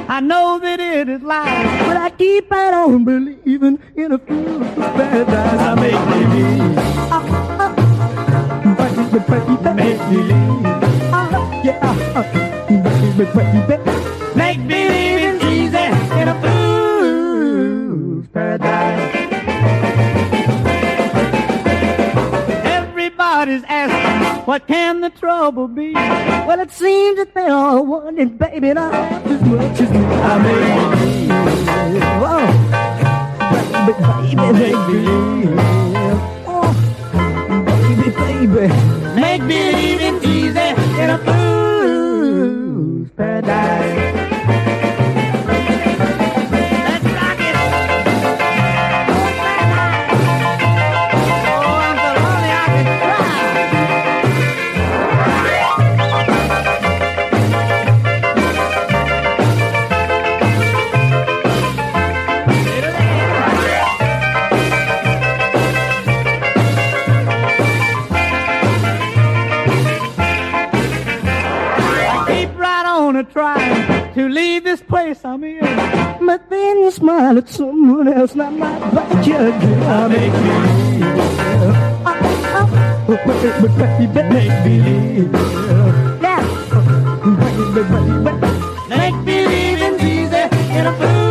I know that it is lies, but I keep right on believing in a fool's paradise. I make believe. Baby, make believe. Baby, make believe is easy in a fool's paradise. Everybody's asking, what can the trouble be? Well, it seems that they all want it, baby, not half as much as me. I make believe. Baby, make believe. Baby, make believe it's easy in a fool's paradise. Let's rock it. Oh, I'm so lonely I could trying to leave this place I'm in, but then you smile at someone else, and I might bite you again. I make believe, baby, make believe, yeah, make believe it's easy in a fool.